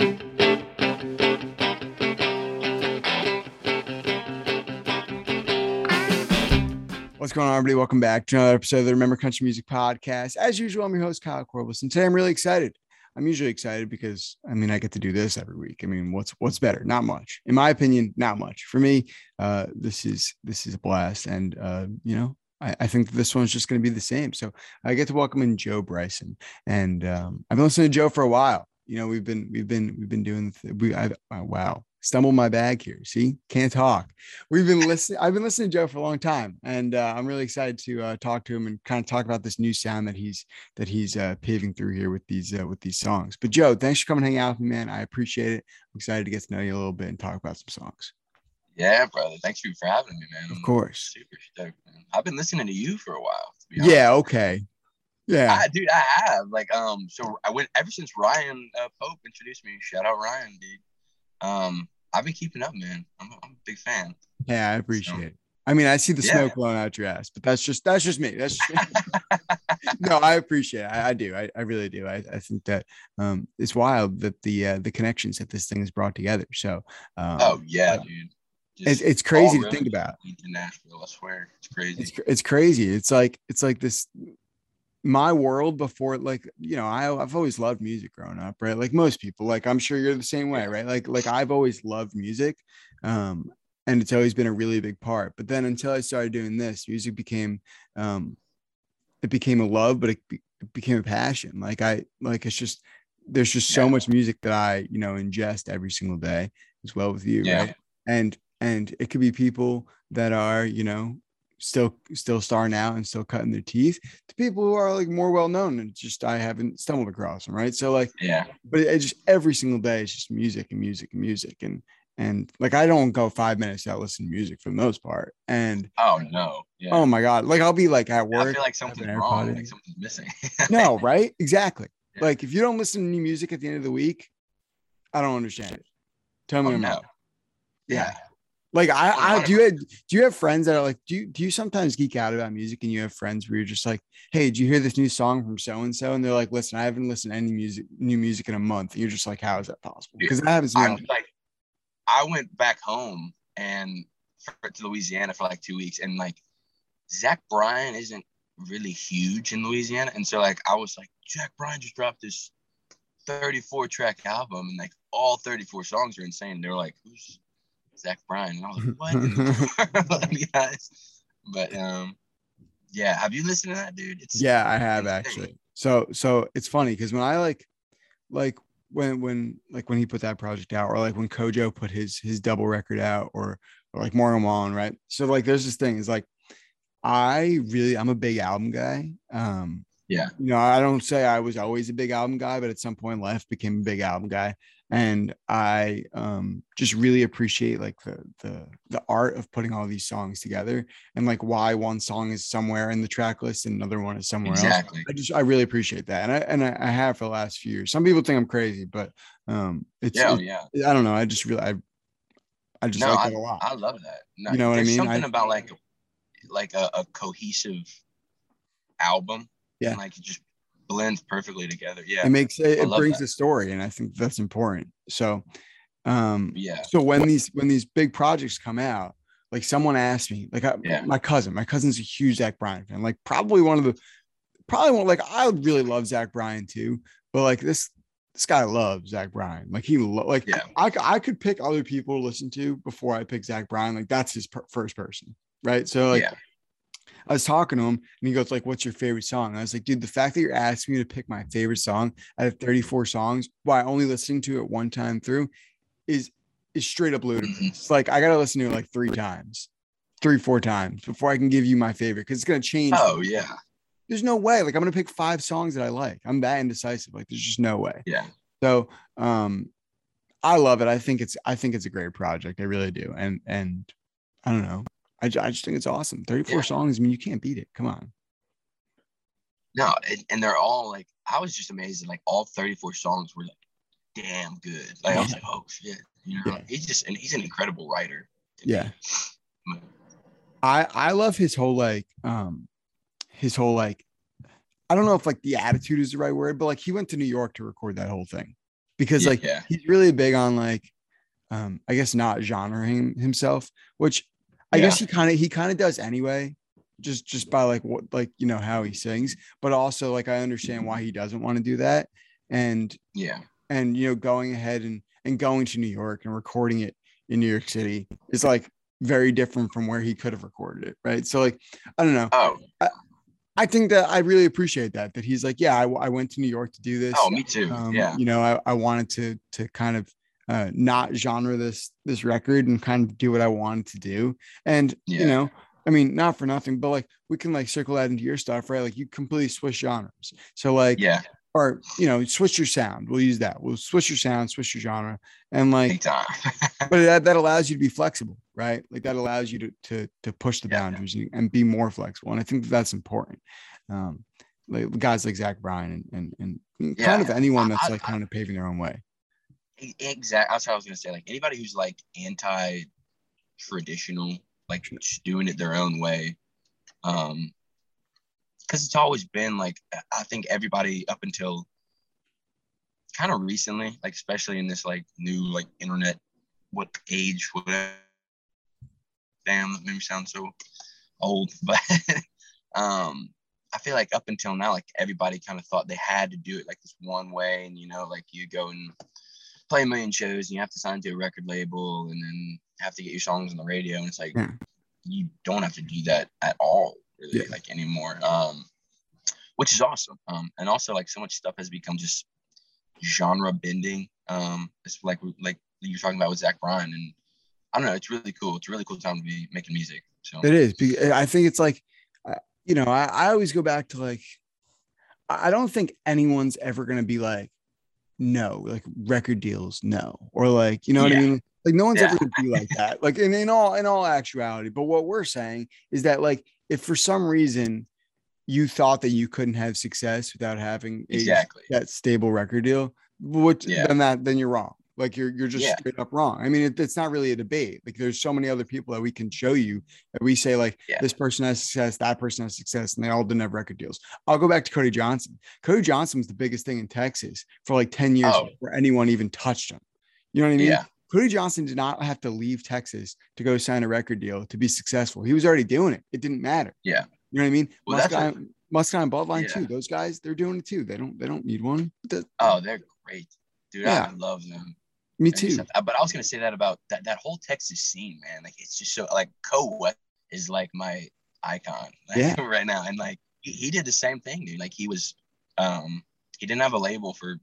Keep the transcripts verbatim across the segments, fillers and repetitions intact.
What's going on, everybody? Welcome back to another episode of the Remember Country Music Podcast. As usual, I'm your host, Kyle Corbus, and today I'm really excited. I'm usually excited because, I mean, I get to do this every week. I mean, what's what's better? Not much. In my opinion, not much. For me, uh, this is this is a blast, and uh, you know, I, I think this one's just going to be the same. So I get to welcome in Joe Bryson, and um, I've been listening to Joe for a while. You know, we've been we've been we've been doing. We I oh, wow. Stumbled my bag here. See, can't talk. We've been listening. I've been listening to Joe for a long time, and uh, I'm really excited to uh, talk to him and kind of talk about this new sound that he's that he's uh, paving through here with these uh, with these songs. But Joe, thanks for coming, hang out with me, man. I appreciate it. I'm excited to get to know you a little bit and talk about some songs. Yeah, brother. Thanks for for having me, man. Of I'm course. super stoked, man. I've been listening to you for a while. To be Yeah. honest. Okay. Yeah. I, dude, I have like um. So I went ever since Ryan uh, Pope introduced me. Shout out Ryan, dude. Um. I've been keeping up, man. I'm a, I'm a big fan. Yeah, I appreciate So, it. I mean, I see the yeah. smoke blowing out your ass, but that's just that's just me. That's just no, I appreciate it. I, I do. I, I really do. I, I think that um, it's wild that the uh, the connections that this thing has brought together. So, um, oh yeah, uh, dude. it's it's crazy to all think roads about. lead to Nashville, I swear, it's crazy. It's it's crazy. It's like it's like this. My world before, like, you know, I, I've always loved music growing up, right? Like most people, like, I'm sure you're the same way, right? Like, like I've always loved music. Um, and it's always been a really big part. But then until I started doing this, music became, um, it became a love, but it, be, it became a passion. Like I, like, it's just, there's just so Yeah. much music that I, you know, ingest every single day as well with you, Yeah. right? And, and it could be people that are, you know, still still starting out and still cutting their teeth to people who are like more well-known and just I haven't stumbled across them, right? So like, Yeah. but it, it just every single day it's just music and music and music and and like I don't go five minutes without listening to music for the most part. And Oh no. Yeah. oh my god, like I'll be like at work, I feel like I have something's an wrong. AirPod Like in. something's missing. No, right? Exactly. Yeah. Like if you don't listen to new music at the end of the week, I don't understand it. Tell me Oh, I'm no. wrong. Yeah. Like I, I one hundred percent. do you have, do you have friends that are like, do you, do you sometimes geek out about music and you have friends where you're just like, hey, did you hear this new song from so-and-so? And they're like, listen, I haven't listened to any music, new music in a month. And you're just like, how is that possible? Because that happens to me. I'm all the- like, I went back home and for, to Louisiana for like two weeks, and like Zach Bryan isn't really huge in Louisiana, and so like I was like, Zach Bryan just dropped this thirty-four track album, and like all thirty-four songs are insane. They're like, who's Zach Bryan? And I was like, what in the world, guys? But um, yeah, have you listened to that, dude? It's yeah, I have insane. actually. So, so it's funny because when I like, like when, when, like when he put that project out or like when Kojo put his, his double record out or, or like Morgan Wallen, right? So like, there's this thing is like, I really, I'm a big album guy. Um, Yeah. You know, I don't say I was always a big album guy, but at some point in life became a big album guy. And I um, just really appreciate like the, the, the art of putting all these songs together and like why one song is somewhere in the track list and another one is somewhere Exactly. else. I just, I really appreciate that. And I, and I, I have for the last few years. Some people think I'm crazy, but um, it's, Yeah, oh, it, yeah. I don't know. I just really, I, I just No, like I, that a lot. I love that. No, You know what I there's mean? something I- about like like a, a cohesive album. Yeah. And like it just blends perfectly together. Yeah. It makes it, I it love brings that. a story, and I think that's important. So, um, Yeah. So when these when these big projects come out, like someone asked me, like I, Yeah. my cousin, my cousin's a huge Zach Bryan fan, like probably one of the, probably one like I would really love Zach Bryan too, but like this this guy loves Zach Bryan, like he lo- like Yeah. I I could pick other people to listen to before I pick Zach Bryan, like that's his per- first person, right? So like. Yeah. I was talking to him and he goes like, what's your favorite song? And I was like, dude, the fact that you're asking me to pick my favorite song out of thirty-four songs while only listening to it one time through is, is straight up ludicrous. Mhm. It's like, I got to listen to it like three times, three, four times before I can give you my favorite. Cause it's going to change. Oh yeah. There's no way. Like I'm going to pick five songs that I like. I'm that indecisive. Like there's just no way. Yeah. So, um, I love it. I think it's, I think it's a great project. I really do. And, and I don't know. I, I just think it's awesome. thirty-four Yeah. songs. I mean, you can't beat it. Come on. No, and, and they're all like, I was just amazed that like all thirty-four songs were like damn good. Like I was like, oh shit, you know, Yeah. he's just and he's an incredible writer. Yeah. I I love his whole like um his whole like I don't know if like the attitude is the right word, but like he went to New York to record that whole thing. because like Yeah. he's really big on like, um, I guess not genreing himself, which I Yeah. guess he kind of he kind of does anyway, just just by like what like you know how he sings, but also like I understand why he doesn't want to do that, and Yeah. and you know going ahead and and going to New York and recording it in New York City is like very different from where he could have recorded it, right? So like I don't know. Oh. I, I think that I really appreciate that that he's like, yeah, I, I went to New York to do Oh, this. me too. Um, Yeah. you know, I, I wanted to to kind of uh, not genre this this record and kind of do what I wanted to do. And you Yeah. know, I mean, not for nothing, but like we can like circle that into your stuff, right? Like you completely switch genres. So like, Yeah. or you know, switch your sound. We'll use that. We'll switch your sound, switch your genre, and like Big time. but that, that allows you to be flexible, right? Like that allows you to to to push the Yeah. boundaries and, and be more flexible. And I think that that's important. Um, like guys like Zach Bryan and and, and kind Yeah. of anyone that's I, like I, kind of paving their own way. exactly. That's what I was gonna say. Like anybody who's like anti-traditional, like just doing it their own way. Um, because it's always been like I think everybody up until kind of recently, like especially in this like new like internet what age, whatever. Damn, that made me sound so old. But um I feel like up until now, like everybody kind of thought they had to do it like this one way. And you know, like you go and play a million shows and you have to sign to a record label and then have to get your songs on the radio. And it's like Yeah. you don't have to do that at all, really, Yeah. like anymore. Um, which is awesome. Um, and also like so much stuff has become just genre bending. Um, it's like like you're talking about with Zach Bryan, and I don't know, it's really cool. It's a really cool time to be making music. So It is. I think it's like, uh, you know, I, I always go back to like, I don't think anyone's ever going to be like, no, like record deals, no, or like, you know what I yeah, mean? Like no one's yeah, ever going to be like that. Like in, in all in all actuality. But what we're saying is that like if for some reason you thought that you couldn't have success without having a exactly. that stable record deal, which Yeah, then that then you're wrong. Like you're you're just yeah, straight up wrong. I mean, it, it's not really a debate. Like there's so many other people that we can show you that we say like yeah. this person has success, that person has success, and they all didn't have record deals. I'll go back to Cody Johnson. Cody Johnson was the biggest thing in Texas for like ten years Oh, before anyone even touched him. You know what I mean? yeah, Cody Johnson did not have to leave Texas to go sign a record deal to be successful. He was already doing it. It didn't matter. yeah. You know what I mean? Well, that's Muscat, a, Muscat and Bloodline yeah. too. Those guys, they're doing it too. They don't they don't need one. The, Oh, they're great, dude. yeah, I love them. me And just too. have- but I was gonna say that about that that whole Texas scene, man. Like it's just so like Co West is like my icon like, Yeah. right now, and like he, he did the same thing, dude. Like he was, um, he didn't have a label for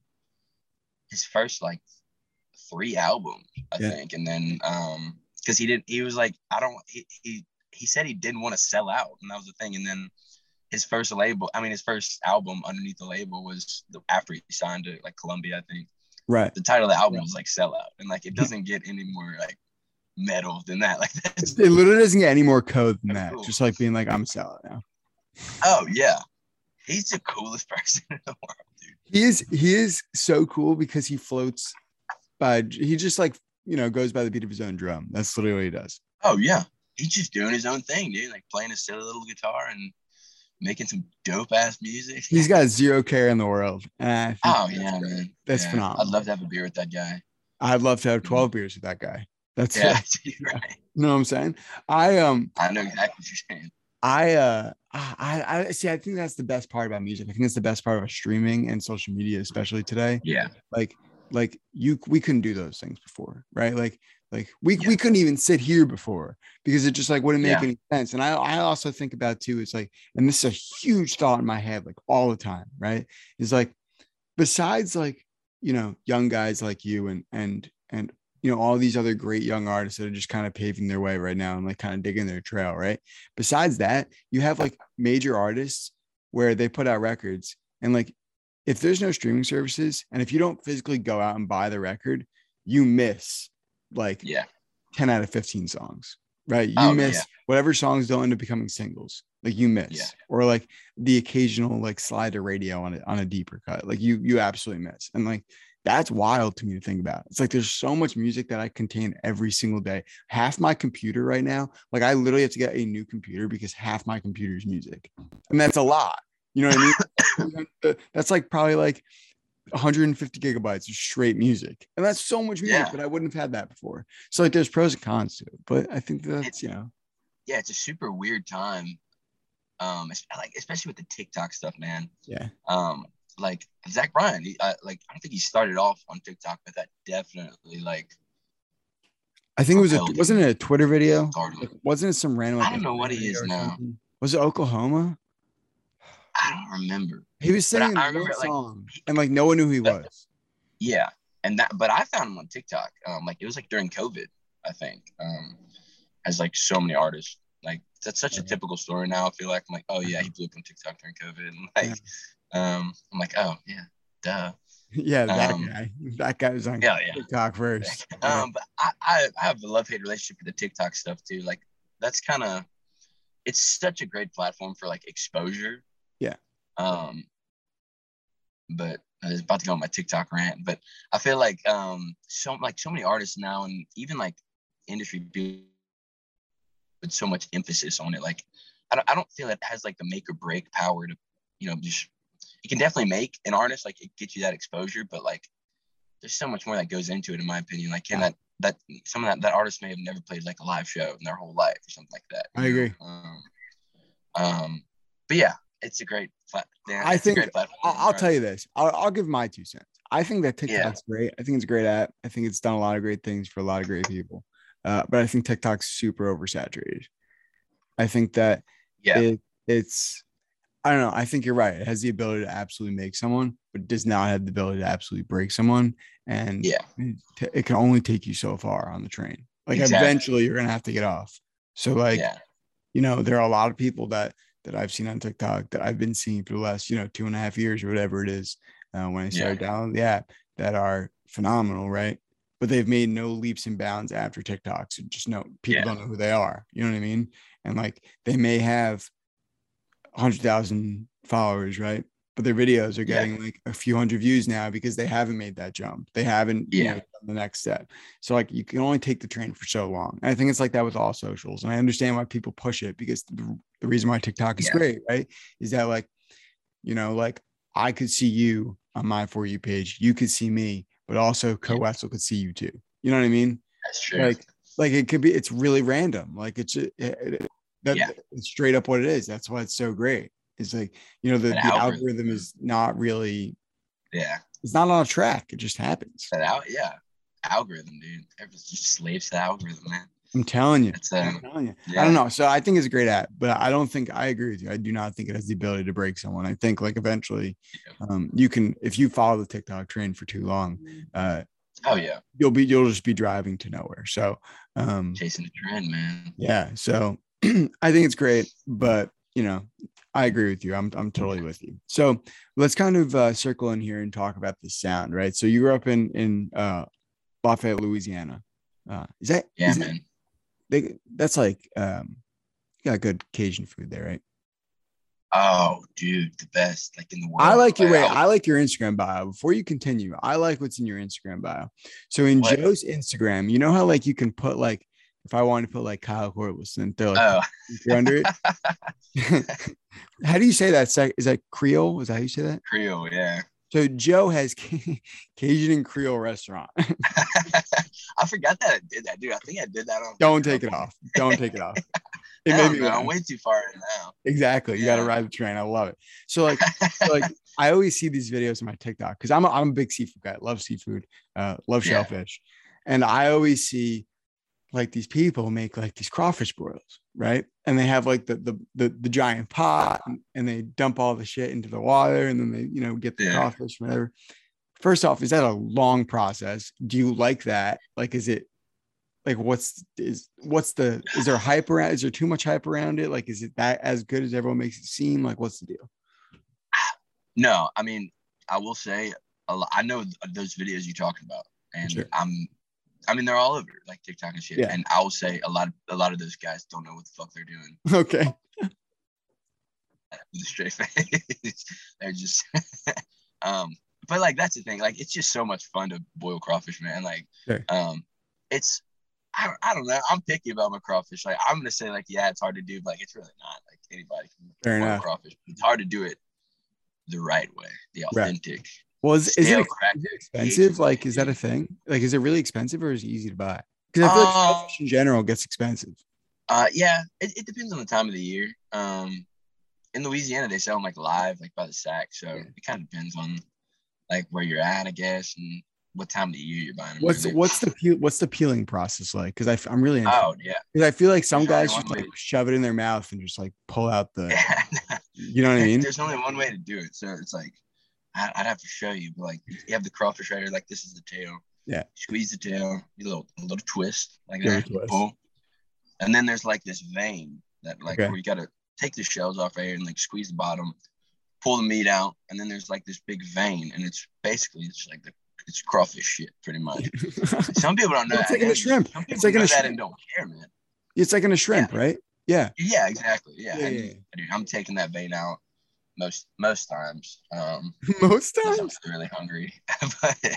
his first like three albums, I Yeah. think, and then um, because he didn't, he was like, I don't, he he he said he didn't want to sell out, and that was the thing, and then. His first label, I mean, his first album underneath the labal was the, after he signed to like Columbia, I think. Right. The title of the album was like Sellout, and like it doesn't get any more like metal than that. Like that's It literally doesn't get any more code than that. cool. Just like being like, I'm a sellout now. Oh yeah, he's the coolest person in the world, dude. He is he is so cool because he floats by he just like you know goes by the beat of his own drum. That's literally what he does. Oh yeah, he's just doing his own thing, dude. Like playing a silly little guitar and making some dope ass music. He's got zero care in the world. And I think Oh that's yeah, great. man. That's yeah. phenomenal. I'd love to have a beer with that guy. I'd love to have twelve beers with that guy. That's Yeah, it. you're right. You know what I'm saying? I um I know exactly what you're saying. I uh I I see I think that's the best part about music. I think it's the best part of streaming and social media, especially today. Yeah, Like like you we couldn't do those things before, right? Like like we Yeah. we couldn't even sit here before because it just like wouldn't make Yeah. any sense. And I I also think about too, it's like, and this is a huge thought in my head, like all the time, right? Is like besides like, you know, young guys like you and and and you know, all these other great young artists that are just kind of paving their way right now and like kind of digging their trail, right? Besides that, you have like major artists where they put out records and like if there's no streaming services and if you don't physically go out and buy the record, you miss like yeah. ten out of fifteen songs, right? You Oh, miss yeah. whatever songs don't end up becoming singles, like you miss, Yeah. or like the occasional like slide to radio on it on a deeper cut, like you you absolutely miss, and like that's wild to me to think about. It's like there's so much music that I contain every single day. Half my computer right now, like I literally have to get a new computer because half my computer is music, and that's a lot. You know what I mean? That's like probably like one hundred fifty gigabytes of straight music, and that's so much music. Yeah. But I wouldn't have had that before. So like, there's pros and cons to it. But I think that's It, you know, yeah, it's a super weird time. Um, it's, like especially with the TikTok stuff, man. yeah. Um, like Zach Bryan, he, uh, like I don't think he started off on TikTok, but that definitely like I think it was a propelled wasn't him. it a Twitter video? Started. Like, wasn't it some random like I don't know what Atlanta he video is or now. something? Was it Oklahoma? I don't remember. He was But I, singing I one remember like song, and like no one knew who he that, was. yeah, and that. But I found him on TikTok. Um, like it was like during COVID, I think. Um, as like so many artists. Like that's such a typical story now. I feel like I'm like, oh yeah, he blew up on TikTok during COVID, and like, Yeah. um, I'm like, oh yeah, duh. Yeah, that Um, guy. That guy was on yeah, yeah. TikTok first. Yeah. Um, but I, I, I have a love hate relationship with the TikTok stuff too. Like that's kind of, it's such a great platform for like exposure. Yeah. Um, but I was about to go on my TikTok rant, but I feel like um, so like so many artists now, and even like industry people put so much emphasis on it. Like I don't, I don't feel it has like the make or break power to, you know, just you can definitely make an artist like it gets you that exposure, but like there's so much more that goes into it, in my opinion. Like, can that that some of that that artist may have never played like a live show in their whole life or something like that. I agree. Um, um, but yeah, it's a great platform. Yeah, I it's think a great platform. I'll, I'll tell you this. I'll, I'll give my two cents. I think that TikTok's Yeah. great. I think it's a great app. I think it's done a lot of great things for a lot of great people. Uh, but I think TikTok's super oversaturated. I think that Yeah. it, it's, I don't know. I think you're right. It has the ability to absolutely make someone, but does not have the ability to absolutely break someone. And Yeah. it, it can only take you so far on the train. Like Exactly. eventually you're going to have to get off. So like, Yeah. you know, there are a lot of people that, that I've seen on TikTok that I've been seeing for the last, you know, two and a half years or whatever it is, uh, when I started Yeah. downloading the app, that are phenomenal, right? But they've made no leaps and bounds after TikTok. So just know people Yeah. don't know who they are. You know what I mean? And like they may have one hundred thousand followers, right? But their videos are getting Yeah. like a few hundred views now because they haven't made that jump. They haven't, Yeah. you know, done the next step. So like you can only take the train for so long. And I think it's like that with all socials. And I understand why people push it, because the, the reason why TikTok is Yeah. great, right? Is that like, you know, like I could see you on my For You page, you could see me, but also Co-Wessel could see you too. You know what I mean? That's true. Like, like it could be, it's really random. Like it's, it, it, that, Yeah. it's straight up what it is. That's why it's so great. It's like, you know, the, An the algorithm. algorithm. is not really, Yeah. it's not on a track. It just happens. That out. Yeah. Algorithm, dude. Everyone's just slaves to the algorithm, man. I'm telling you. It's, um, I'm telling you. yeah. I don't know. So I think it's a great app, but I don't think I agree with you. I do not think it has the ability to break someone. I think like eventually um, you can, if you follow the TikTok train for too long, uh, Oh yeah. you'll be, you'll just be driving to nowhere. So um, Chasing the trend, man. yeah. So I think it's great, but you know, I agree with you. I'm, I'm totally with you. So let's kind of uh, circle in here and talk about the sound, right? So you grew up in, in uh, Lafayette, Louisiana. Uh, is that, Yeah, is man. that, they, that's like, um, you got good Cajun food there, right? Oh, dude, the best, like in the world. I like your way. Like, I like your Instagram bio. Before you continue, I like what's in your Instagram bio. So in What? Joe's Instagram, you know how like you can put like, if I wanted to put like Kyle Corliss and they're like Oh. under it. How do you say that? Is that Creole? Is that how you say that? Creole, yeah. So Joe has Cajun and Creole restaurant. I forgot that I did that, dude. I think I did that on. Don't take it off. Don't take it off. It Hell made me no, laugh. I'm way too far in now. Exactly. You Yeah. got to ride the train. I love it. So like, so like I always see these videos on my TikTok because I'm a, I'm a big seafood guy. Love seafood. Uh, love Yeah. shellfish, and I always see like these people make like these crawfish broils, right? And they have like the the the, the giant pot, and, and they dump all the shit into the water, and then they you know get the Yeah. crawfish, whatever. First off, is that a long process? Do you like that? Like, is it like what's is what's the is there hype around? Is there too much hype around it? Like, is it that as good as everyone makes it seem? Like, what's the deal? No, I mean, I will say, a lot, I know those videos you're talking about, and Sure. I'm, I mean, they're all over like TikTok and shit. Yeah. And I will say, a lot, of, a lot of those guys don't know what the fuck they're doing. Okay. With a straight face, they're just, um, but like that's the thing. Like, it's just so much fun to boil crawfish, man. Like, Sure. um, it's. I, I don't know. I'm picky about my crawfish. Like, I'm gonna say, like, yeah, it's hard to do, but like, it's really not. Like, anybody can Fair boil enough. crawfish. It's hard to do it the right way, the Right. authentic, Well, is, is it stale ex- crack. is it expensive? Like, is that a thing? Like, is it really expensive or is it easy to buy? Because I feel like Uh, shellfish in general gets expensive. uh, yeah, it, it depends on the time of the year. Um, in Louisiana, they sell them like live, like by the sack. So Yeah. it kind of depends on like where you're at, I guess, and what time of the year you're buying them. What's Really. what's the peel, what's the peeling process like? Because I I'm really interested. Oh yeah, Because I feel like some there's only guys one just way. like shove it in their mouth and just like pull out the, Yeah, you know what I mean? there's only one way to do it. So it's like I, I'd have to show you, but like you have the crawfish right here, like this is the tail. Yeah. Squeeze the tail, you little a little twist like Give it that, to us. pull, and then there's like this vein that like Okay. where you gotta take the shells off right here and like squeeze the bottom, pull the meat out, and then there's like this big vein, and it's basically it's like the it's crawfish shit pretty much. Some people don't know It's that. like in a and shrimp. Some people It's like in know a that shrimp. and don't care, man. It's like in a shrimp, right? Yeah. Yeah, exactly. Yeah, Yeah, and, yeah, dude, I'm taking that vein out most most times. Um, Most because I'm times. really hungry, but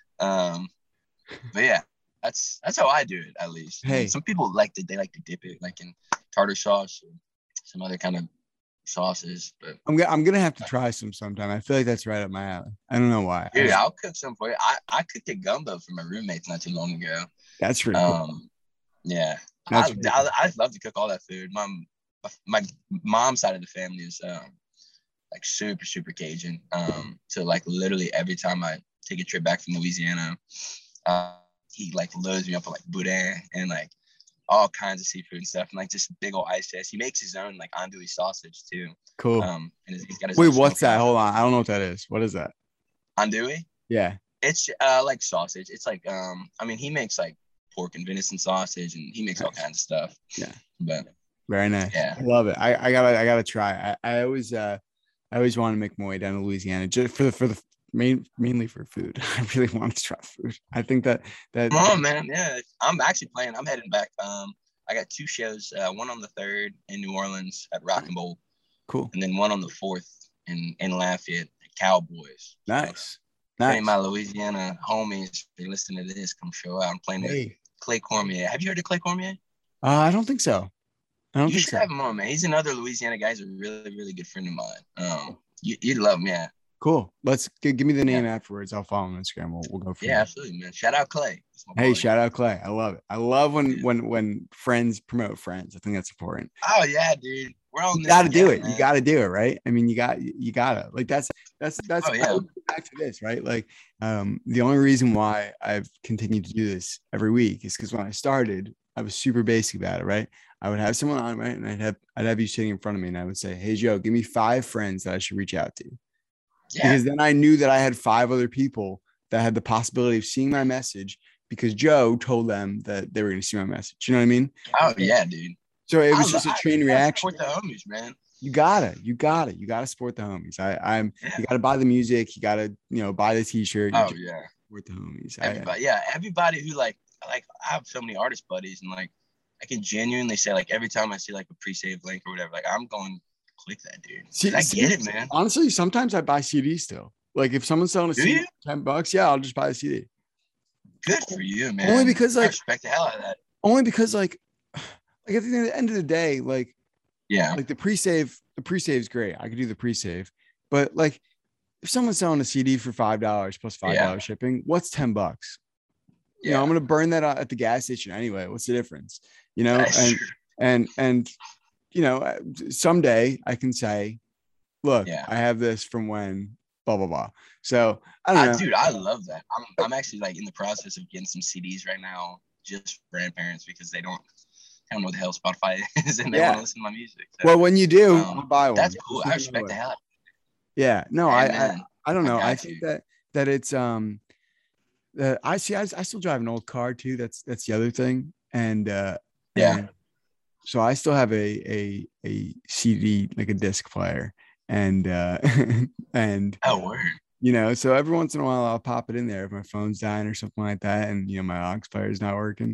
um, but yeah, that's that's how I do it at least. I mean, Hey. some people like to they like to dip it like in tartar sauce or some other kind of sauces, but I'm gonna I'm gonna have to try some sometime. I feel like that's right up my alley. I don't know why. I dude, just- I'll cook some for you. I, I cooked a gumbo for my roommates not too long ago. that's pretty cool. Um, yeah, That's I, pretty I, cool. I love to cook all that food. My my mom's side of the family is um like super super Cajun. Um, so like literally every time I take a trip back from Louisiana, uh, he like loads me up with like boudin and like all kinds of seafood and stuff, and like just big old ice chest. He makes his own like andouille sausage too. Cool. Um, and he's got his Wait, own what's that? smokehouse. Hold on. I don't know what that is. What is that? Andouille? Yeah. It's uh like sausage. It's like um, I mean he makes like pork and venison sausage, and he makes all Nice. kinds of stuff. Yeah. But Very nice. Yeah. I love it. I, I gotta I gotta try. I, I always uh I always want to make my way down to Louisiana just for the for the main mainly for food. I really want to try food. I think that that come on, man. Yeah, I'm actually playing. I'm heading back. Um, I got two shows. Uh, one on the third in New Orleans at Rock and Bowl, cool. and then one on the fourth in in Lafayette at Cowboys. So, Nice. if any Nice. of my Louisiana homies, if they listen to this, come show out. I'm playing with Hey. Clay Cormier. Have you heard of Clay Cormier? Uh, I don't think so. I don't You think should so. have him on, man. He's another Louisiana guy. He's a really, really good friend of mine. Um, you, you'd love him, yeah. Cool. Let's g- give me the name afterwards. I'll follow him on Instagram. We'll, we'll go from Yeah, there. absolutely, man. Shout out Clay. That's my Hey, boy. shout out Clay. I love it. I love when Yeah. when when friends promote friends. I think that's important. Oh yeah, dude. We're on You this got to do together, it. You man. got to do it, right? I mean, you got you gotta like that's that's that's Oh, yeah. I would go back to this, right? Like um the only reason why I've continued to do this every week is because when I started, I was super basic about it, right? I would have someone on, right? And I'd have I'd have you sitting in front of me and I would say, Hey Joe, give me five friends that I should reach out to. Yeah. Because then I knew that I had five other people that had the possibility of seeing my message because Joe told them that they were going to see my message. You know what I mean? Oh yeah, dude. So it was I just lo- a I- chain you gotta reaction. Support the homies, man. You gotta, you gotta, you gotta support the homies. I, I'm, Yeah. you gotta buy the music. You gotta, you know, buy the t-shirt. You Oh just yeah. support the homies. I, Everybody, yeah, everybody who like, like I have so many artist buddies, and like I can genuinely say, like every time I see like a pre-save link or whatever, like I'm going click that, dude. 'Cause See- I see- get it, man. honestly, sometimes I buy C Ds still. Like if someone's selling a Do C D you? for ten bucks, yeah, I'll just buy a C D. Good for you, man. Only because, I like- respect the hell out of that. Only because like, like at the end of the day, like Yeah. like the pre-save, the pre-save is great. I could do the pre-save, but like if someone's selling a C D for five dollars plus five dollars Yeah. shipping, what's ten bucks? You Yeah. know, I'm gonna burn that out at the gas station anyway. What's the difference? You know, That's and true. and and you know, uh, someday I can say, look, Yeah. I have this from when blah blah blah. So I don't I, know. dude, I love that. I'm, I'm actually like in the process of getting some C Ds right now, just for grandparents because they don't, I don't know what the hell Spotify is, and they Yeah. want to listen to my music. So, Well, when you do, um, I'll buy one. that's cool. Just I let me respect know the it. hell. out Yeah, no, of I, it. I Man, I don't I know. I, got think you. that that it's um that I see. I, I still drive an old car too. That's that's the other thing. And uh, Yeah. and so I still have a a a C D like a disc player, and uh, and Oh, word. you know, so every once in a while I'll pop it in there if my phone's dying or something like that, and you know my aux player is not working.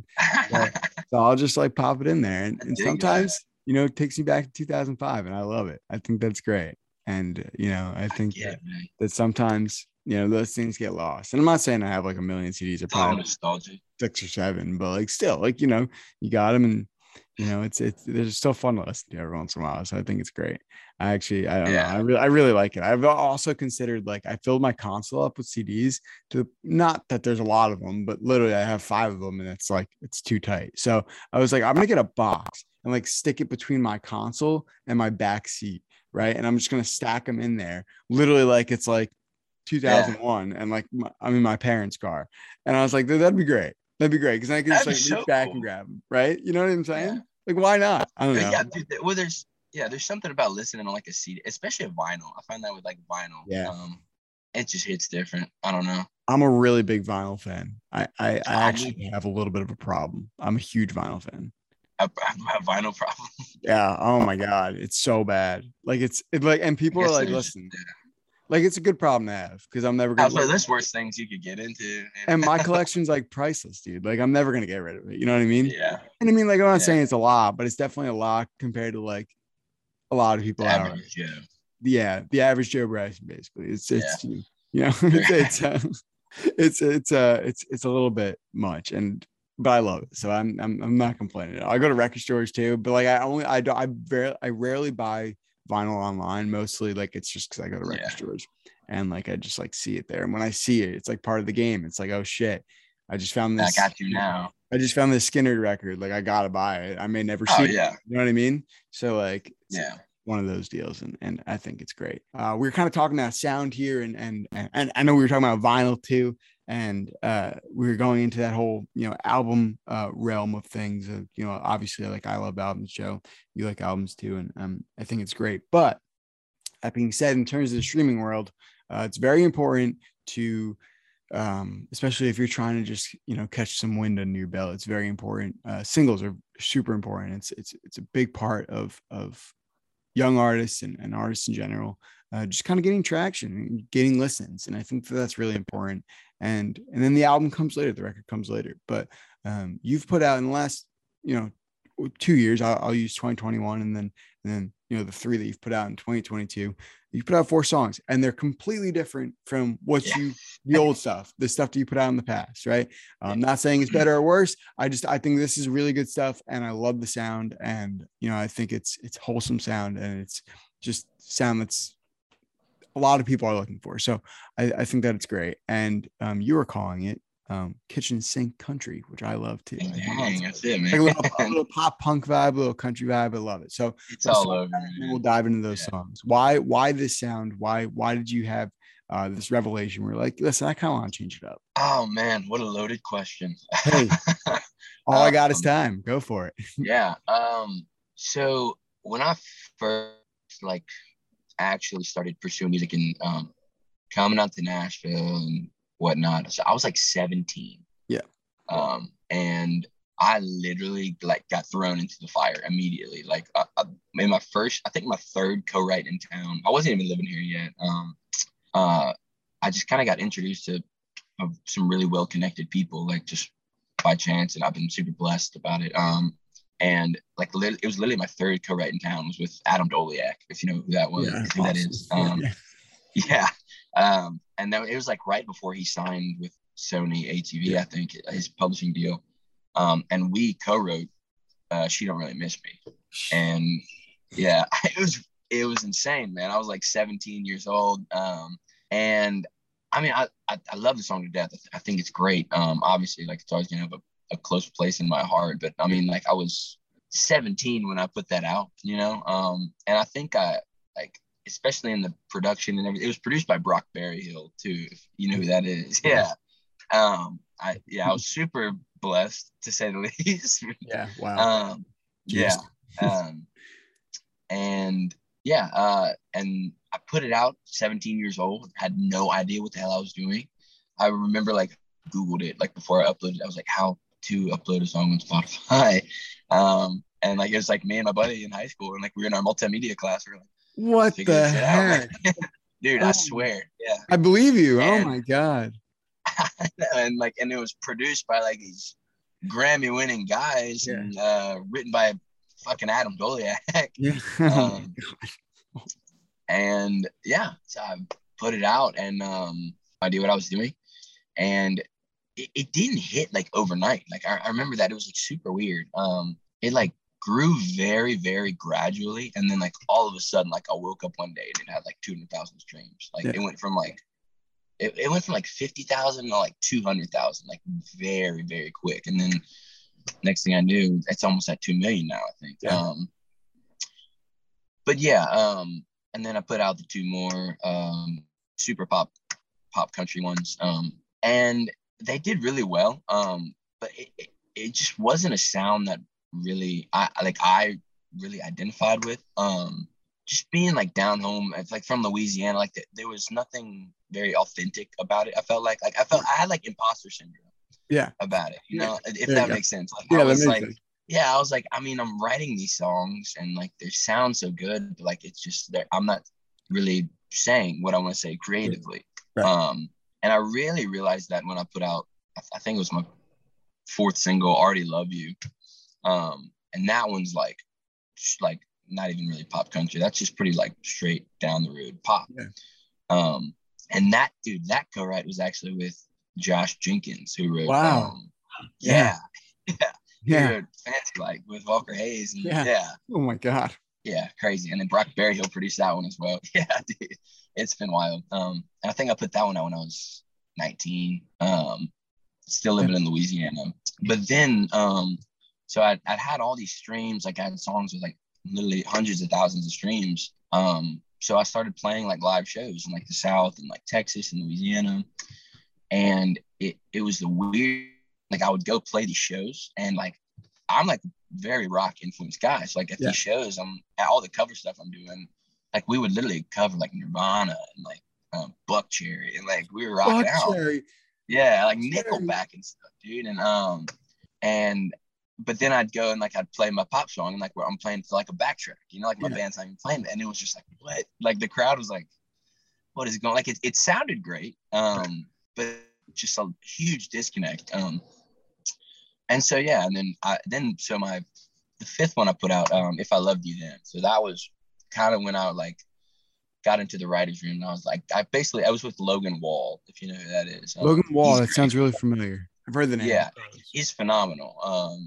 So I'll just like pop it in there, and, I and dig sometimes you know it takes me back to two thousand five, and I love it. I think that's great, and you know I think Yeah, that, man. that sometimes you know those things get lost. And I'm not saying I have like a million C Ds. I It's all probably have nostalgia. six or seven, but like still, like you know, you got them, and you know, it's it's they're still fun to listen to every once in a while. So I think it's great. I actually I don't know. I Yeah. really I really like it. I've also considered like I filled my console up with C Ds to not that there's a lot of them, but literally I have five of them and it's like it's too tight. So I was like, I'm gonna get a box and like stick it between my console and my back seat, right? And I'm just gonna stack them in there, literally like it's like Yeah. two thousand one and like my, I'm in my parents' car. And I was like, that'd be great. That'd be great because I can just That'd be like reach so back and cool. grab them, right? You know what I'm Yeah. saying? Like, why not? I don't Uh, know. Yeah, dude. th- Well, there's yeah, there's something about listening on like a C D, especially a vinyl. I find that with like vinyl, Yeah. um, it just hits different. I don't know. I'm a really big vinyl fan. I, I, I I actually need have a little bit of a problem. I'm a huge vinyl fan. a, a vinyl problem. Yeah. Oh my God. It's so bad. Like it's it like, and I people are guess like, there's. listen, like it's a good problem to have because I'm never I going was to like, like, there's worse things you could get into. You and my know? collection's like priceless, dude. Like I'm never going to get rid of it. You know what I mean? Yeah. And I mean, like, I'm not Yeah. saying it's a lot, but it's definitely a lot compared to like a lot of people The out. average Joe. Yeah. The average Joe Bryson, basically. It's, Yeah. it's, you know, it's, it's, uh, it's, it's, uh, it's, it's a little bit much. And, but I love it. So I'm, I'm, I'm not complaining. I go to record stores too, but like I only, I don't, I very, I rarely buy vinyl online. Mostly like it's just because I go to record Yeah. stores and like I just like see it there. And when I see it, it's like part of the game. It's like, oh shit, I just found I this. got you now. I just found this Skinner record. Like I gotta buy it. I may never Oh see it. yeah. You know what I mean? So like, it's Yeah. one of those deals, and and I think it's great. Uh, we were kind of talking about sound here, and and and, and I know we were talking about vinyl too, and uh, we were going into that whole you know album uh, realm of things. Uh, you know, obviously, like I love albums, Joe. You like albums too, and um, I think it's great. But that being said, in terms of the streaming world, uh, it's very important to, um, especially if you're trying to just you know catch some wind under your belt. It's very important. Uh, singles are super important. It's it's it's a big part of of young artists and, and artists in general, uh, just kind of getting traction and getting listens. And I think that that's really important. And and then the album comes later, the record comes later. But um, you've put out in the last, you know, two years, I'll, I'll use twenty twenty-one and then and then you know the three that you've put out in twenty twenty-two. You put out four songs and they're completely different from what Yeah. you the old stuff, the stuff that you put out in the past, right? I'm not saying it's better or worse. I just I think this is really good stuff, and I love the sound, and you know I think it's it's wholesome sound, and it's just sound that's a lot of people are looking for. So I, I think that it's great, and um, you were calling it um, kitchen sink country, which I love too. Dang, I dang, love dang, it. that's it, Like man. a little, a little pop punk vibe, a little country vibe. I love it. So It's let's all talk over, about it, and then we'll man. dive into those Yeah. songs. Why why this sound? Why why did you have uh, this revelation? Where like, listen, I kind of want to change it up. Oh man, what a loaded question. Hey, all I got is um, time. Go for it. yeah. Um. So when I first like actually started pursuing music and um coming out to Nashville and whatnot, so I was like seventeen. Yeah. Um. And I literally like got thrown into the fire immediately. Like I, I made my first, I think my third co-write in town. I wasn't even living here yet. Um. Uh. I just kind of got introduced to uh, some really well-connected people, like just by chance, and I've been super blessed about it. Um, and like lit- it was literally my third co-write in town was with Adam Doliak, if you know who that was, Yeah. who that Awesome. is. Um, yeah. Um, and then it was like right before he signed with Sony A T V, Yeah. I think, his publishing deal. Um, and we co-wrote uh, "She Don't Really Miss Me," and yeah, it was it was insane, man. I was like seventeen years old, um, and I mean, I, I I love the song to death. I, th- I think it's great. Um, obviously, like it's always gonna have a, a close place in my heart. But I mean, like I was seventeen when I put that out, you know. Um, and I think I like, especially in the production and everything. It was produced by Brock Berryhill too, if you know who that is. Yeah. Um, I yeah, I was super blessed to say the least. Yeah. Wow. um, yeah. Jeez. Um, and yeah, uh, and I put it out seventeen years old, had no idea what the hell I was doing. I remember like Googled it like before I uploaded. I was like, how to upload a song on Spotify. Um, and like it was like me and my buddy in high school, and like we were in our multimedia class. We were like, What figure the this shit out, man. heck? Dude, I Oh, swear. Yeah. I believe you. Oh And my God. and like and it was produced by like these Grammy winning guys Yeah. and uh written by fucking Adam Doliak. Yeah. Oh my Um, and yeah, so I put it out and um I did what I was doing, and it, it didn't hit like overnight. Like I, I remember that it was like super weird. Um, it like grew very, very gradually. And then like all of a sudden, like I woke up one day and it had like two hundred thousand streams. Like yeah. it went from like, it, it went from like fifty thousand to like two hundred thousand, like very, very quick. And then next thing I knew, it's almost at two million now, I think. Yeah. Um, but yeah. Um, and then I put out the two more um, super pop, pop country ones. Um, and they did really well. Um, but it, it, it just wasn't a sound that really, I like, I really identified with. Um, just being like down home, it's like from Louisiana, like the, there was nothing very authentic about it. I felt like, like I felt, I had like imposter syndrome. Yeah. About it, you know, if there that makes sense. Like, yeah, I was that makes like, sense. yeah, I was like, I mean, I'm writing these songs and like they sound so good, but like it's just that I'm not really saying what I want to say creatively. Right. Um, and I really realized that when I put out, I, I think it was my fourth single, Already Love You. Um, and that one's like, like not even really pop country. That's just pretty like straight down the road pop. Yeah. Um, and that dude, that co-write was actually with Josh Jenkins, who wrote, wow. um, yeah, yeah, yeah, yeah. He wrote Fancy Like with Walker Hayes. And yeah. yeah. Oh my God. Yeah, crazy. And then Brock Berryhill produced that one as well. Yeah, dude, it's been wild. Um, and I think I put that one out when I was nineteen. Um, still living yeah. in Louisiana. But then, um, so I'd, I'd had all these streams, like I had songs with like literally hundreds of thousands of streams. Um, so I started playing like live shows in like the South and like Texas and Louisiana. And it, it was the weird, like I would go play these shows and like, I'm like very rock influenced guy. So like at yeah. these shows, I'm at all the cover stuff I'm doing, like we would literally cover like Nirvana and like um, Buckcherry and like we were rocking Buckcherry. out. Yeah, like Nickelback and stuff, dude. And um, and but then I'd go and like I'd play my pop song and like where I'm playing to like a backtrack, you know, like my yeah. band's not even playing it, and it was just like what? Like the crowd was like, what is going? Like it, it sounded great, um, but just a huge disconnect. Um, and so yeah, and then I then so my the fifth one I put out, um, If I Loved You Then. So that was kind of when I like got into the writer's room and I was like, I basically I was with Logan Wall, if you know who that is. Um, Logan Wall, that great. Sounds really familiar. I've heard the name. Yeah, he's phenomenal. Um,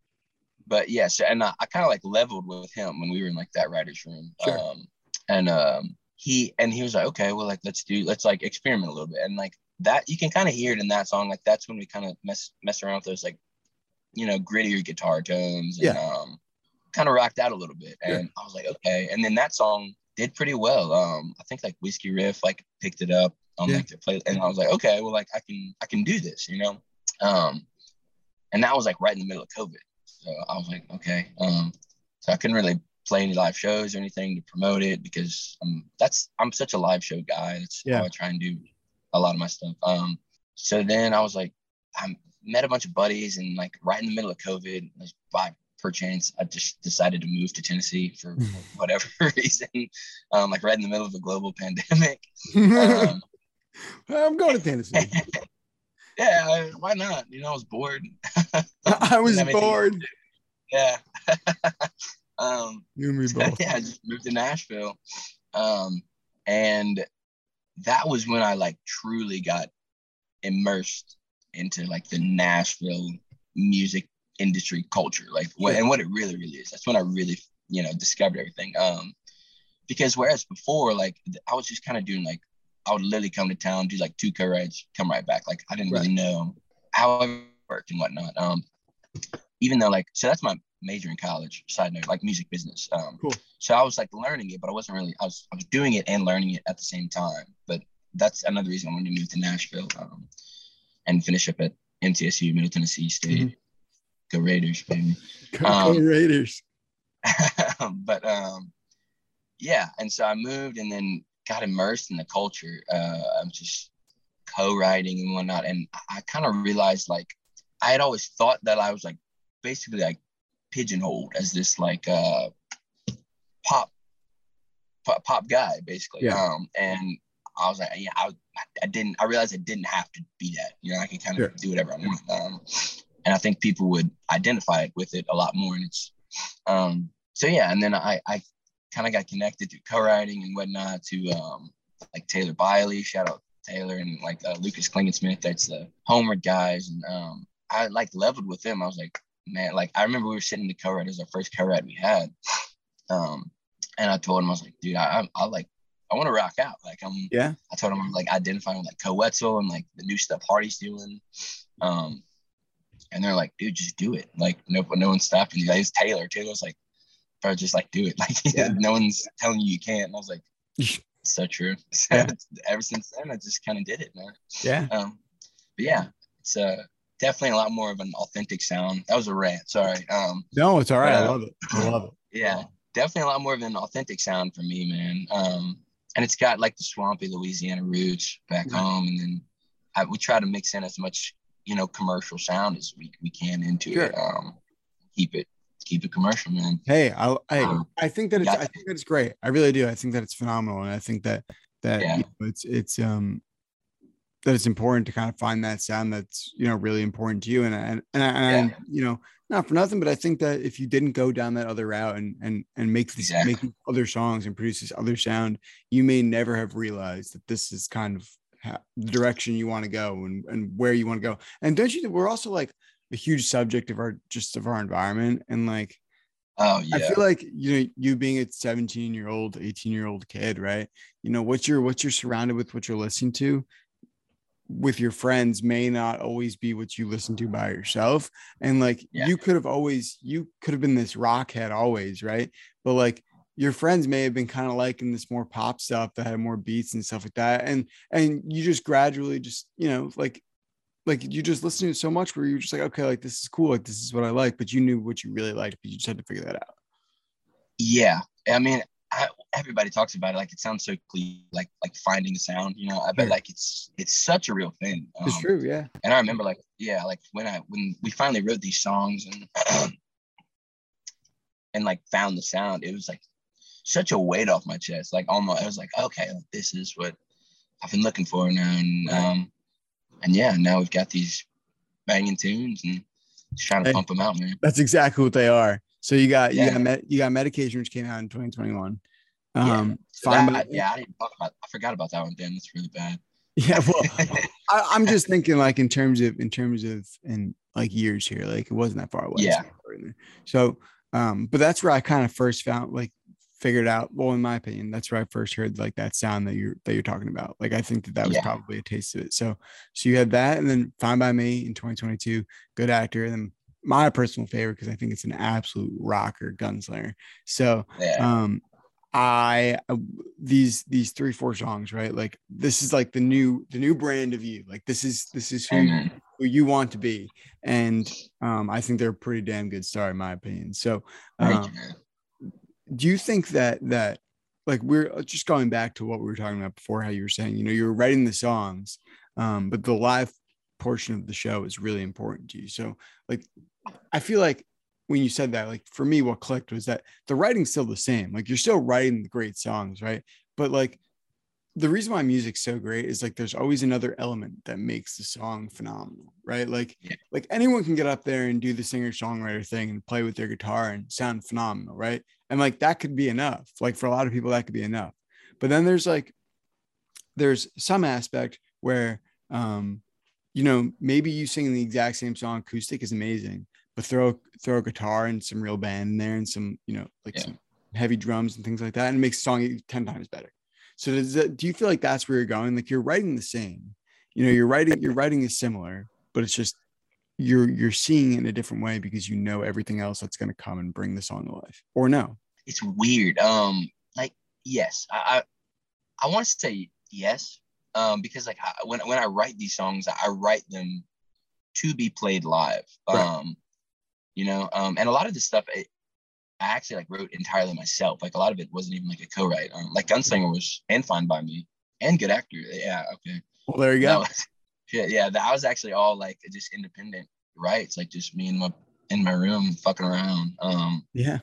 but yeah, so and I, I kind of like leveled with him when we were in like that writer's room. Sure. Um, and um, he and he was like, okay, well, like let's do let's like experiment a little bit, and like that you can kind of hear it in that song. Like that's when we kind of mess mess around with those like, you know, grittier guitar tones and yeah. um, kind of rocked out a little bit. And yeah. I was like, okay. And then that song did pretty well. Um, I think like Whiskey Riff like picked it up on yeah. like the play, and I was like, okay, well, like I can I can do this, you know. Um, and that was like right in the middle of COVID. So I was like, okay. Um, so I couldn't really play any live shows or anything to promote it because um, that's I'm such a live show guy. That's yeah. how I try and do a lot of my stuff. Um, so then I was like, I met a bunch of buddies, and like right in the middle of COVID, by perchance, I just decided to move to Tennessee for whatever reason. Um, like right in the middle of a global pandemic. Um, I'm going to Tennessee. Yeah, I, why not? You know, I was bored. I was bored. Yeah. um, you and me so, both. Yeah, I just moved to Nashville. Um, and that was when I like truly got immersed into like the Nashville music industry culture, like what yeah. and what it really, really is. That's when I really, you know, discovered everything. Um, because whereas before, like I was just kind of doing like, I would literally come to town, do like two co-writes, come right back. Like I didn't right. really know how it worked and whatnot. Um, even though like, so that's my major in college, side note, like music business. Um, cool. So I was like learning it, but I wasn't really, I was, I was doing it and learning it at the same time. But that's another reason I wanted to move to Nashville um, and finish up at M T S U, Middle Tennessee State. Mm-hmm. Go Raiders, baby. Go, um, go Raiders. But um, yeah. And so I moved and then got immersed in the culture uh, of just co-writing and whatnot. And I, I kind of realized like, I had always thought that I was like basically like pigeonholed as this like uh, pop, pop, pop guy basically. Yeah. Um, and I was like, yeah, I, I didn't, I realized I didn't have to be that, you know, I can kind of sure. do whatever I want. Um, and I think people would identify with it a lot more. And it's, um, so yeah. And then I, I kind of got connected to co-writing and whatnot to um, like Taylor Biley, shout out Taylor, and like uh, Lucas Klingensmith, that's the Homeward guys. And um, I like leveled with them. I was like, man, like I remember we were sitting in the co-write. It was our first co-write we had. Um, and I told him, I was like, dude, I, I, I like, I want to rock out. Like I'm, Yeah. I told him I'm like identifying with like Co-Wetzel and like the new stuff Hardy's doing. Um, and they're like, dude, just do it. Like no, no one's stopping you. Like, it's Taylor too. I was like, bro, just like do it. Like yeah. No one's telling you you can't. And I was like, so true. So yeah. Ever since then, I just kind of did it, man. Yeah. Um, but yeah, it's uh definitely a lot more of an authentic sound. That was a rant. Sorry. Um, no, it's all right. But, uh, I love it. I love it. Yeah, definitely a lot more of an authentic sound for me, man. Um, and it's got like the swampy Louisiana roots back Yeah. home, and then I, we try to mix in as much, you know, commercial sound as we, we can into sure. it. Um, keep it keep it commercial, man. Hey, I I, um, I think that it's I think that it's great. I really do. I think that it's phenomenal, and I think that that yeah. you know, it's it's um that it's important to kind of find that sound that's, you know, really important to you. And and and, and yeah. you know, not for nothing, but I think that if you didn't go down that other route and and and make these exactly. make other songs and produce this other sound, you may never have realized that this is kind of how, the direction you want to go and and where you want to go. And don't you? We're also like a huge subject of our just of our environment, and like. Oh yeah. I feel like, you know, you being a seventeen year old, eighteen year old kid, right? You know, what you're what you're surrounded with, what you're listening to with your friends may not always be what you listen to by yourself. And like yeah. you could have always you could have been this rock head always, right? But like your friends may have been kind of liking this more pop stuff that had more beats and stuff like that. And and you just gradually just, you know, like like you just listen to it so much where you're just like, okay, like this is cool, like this is what I like, but you knew what you really liked, but you just had to figure that out. Yeah. I mean, I, everybody talks about it like it sounds so clean, like like finding the sound, you know. I bet sure. like it's it's such a real thing. Um, it's true, yeah. And I remember like yeah, like when I when we finally wrote these songs and and like found the sound, it was like such a weight off my chest. Like almost, I was like, okay, like, this is what I've been looking for now. And right. um, and yeah, now we've got these banging tunes and just trying to hey, pump them out, man. That's exactly what they are. So you got yeah. you got med- you got Medication, which came out in twenty twenty-one. Um, yeah, so that, by- yeah, I didn't talk about. I forgot about that one. Damn, that's really bad. Yeah, well, I, I'm just thinking like in terms of in terms of in like years here, like it wasn't that far away. Yeah. So, um, but that's where I kind of first found like figured out. Well, in my opinion, that's where I first heard like that sound that you're that you're talking about. Like I think that that was yeah. probably a taste of it. So, so you had that, and then Fine by Me in twenty twenty-two, Good Actor, and then my personal favorite because I think it's an absolute rocker, Gunslinger. So, yeah. um, I uh, these these three four songs, right? Like this is like the new the new brand of you. Like this is this is who, mm-hmm. who you want to be, and um, I think they're a pretty damn good start in my opinion. So, um, do you think that that like we're just going back to what we were talking about before? How you were saying, you know, you were writing the songs, um, but the live portion of the show is really important to you. So, like, I feel like. When you said that, like for me, what clicked was that the writing's still the same. Like you're still writing the great songs, right? But like the reason why music's so great is like there's always another element that makes the song phenomenal, right? Like, yeah. like anyone can get up there and do the singer-songwriter thing and play with their guitar and sound phenomenal, right? And like that could be enough. Like for a lot of people, that could be enough. But then there's like there's some aspect where um, you know, maybe you sing the exact same song, acoustic is amazing. But throw throw a guitar and some real band in there and some, you know, like yeah. some heavy drums and things like that, and it makes the song ten times better. So does that, do you feel like that's where you're going? Like you're writing the same, you know, you're writing you're writing is similar, but it's just you're you're seeing it in a different way because you know everything else that's going to come and bring the song to life. Or no? It's weird. Um, like yes, I I, I want to say yes, um, because like I, when when I write these songs, I write them to be played live. Right. Um. You know, um, and a lot of this stuff, it, I actually like wrote entirely myself. Like a lot of it wasn't even like a co-write. Um, like Gunslinger was and Fine by Me and Good Actor. Yeah, okay. Well, there you go. Was, yeah, yeah. That was actually all like just independent writes, like just me in my in my room fucking around. Um, yeah.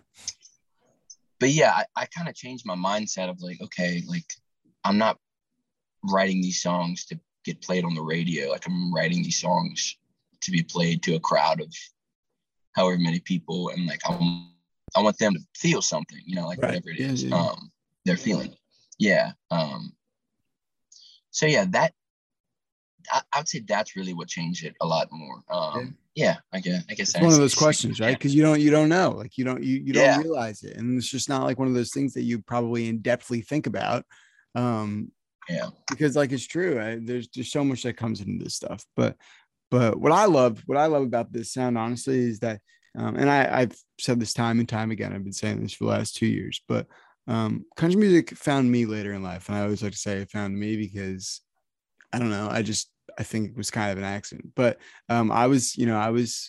But yeah, I, I kind of changed my mindset of like, okay, like I'm not writing these songs to get played on the radio. Like I'm writing these songs to be played to a crowd of however many people, and like I'm, I want them to feel something, you know, like right. whatever it is, yeah, yeah. um, they're feeling. Yeah. Um, so yeah, that I, I would say that's really what changed it a lot more. Yeah. Um, yeah, I guess I guess It's one of that's those questions, right? Because you don't you don't know, like you don't you you don't yeah, realize it, and it's just not like one of those things that you probably in depthly think about. Um, yeah, because like it's true, I, there's just so much that comes into this stuff. But but what I love, what I love about this sound, honestly, is that, um, and I I've said this time and time again. I've been saying this for the last two years, but um, country music found me later in life, and I always like to say it found me because I don't know, I just I think it was kind of an accident. But um, I was, you know, I was